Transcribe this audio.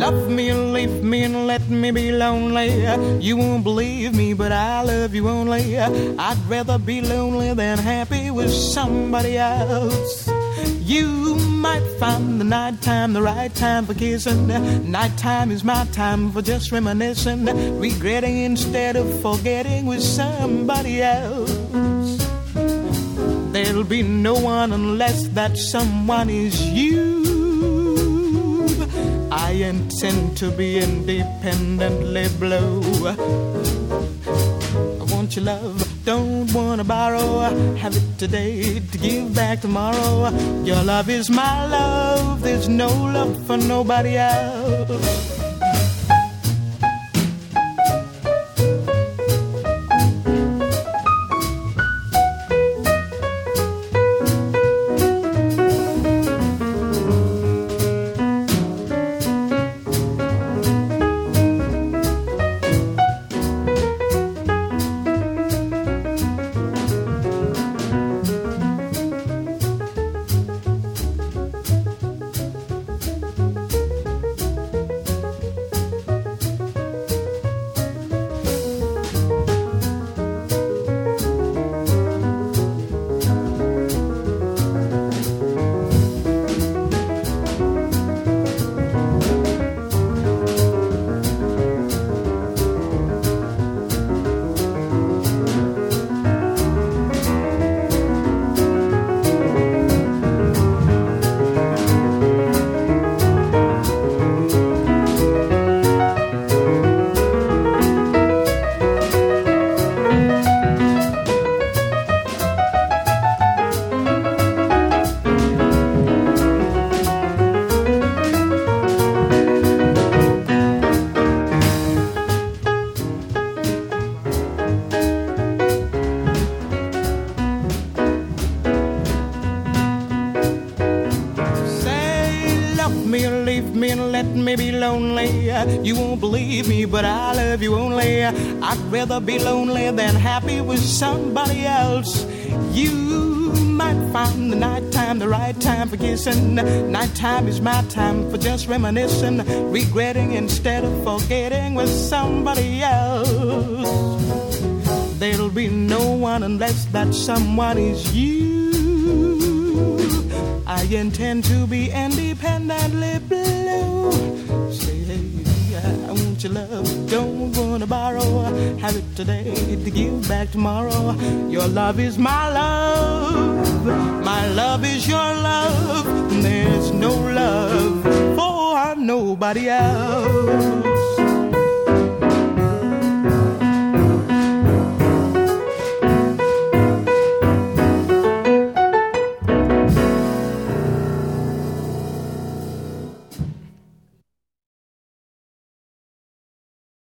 love me and leave me and let me be lonely. You won't believe me, but I love you only. I'd rather be lonely than happy with somebody else. You might find the nighttime the right time for kissing. Nighttime is my time for just reminiscing, regretting instead of forgetting with somebody else. There'll be no one unless that someone is you. I intend to be independently blue. I want your love, don't wanna borrow. Have it today to give back tomorrow. Your love is my love, there's no love for nobody else. You won't believe me, but I love you only. I'd rather be lonely than happy with somebody else. You might find the nighttime the right time for kissing. Nighttime is my time for just reminiscing, regretting instead of forgetting with somebody else. There'll be no one unless that someone is you. I intend to be independently blue. I want your love, don't wanna borrow. Have it today to give back tomorrow. Your love is my love is your love. There's no love for nobody else.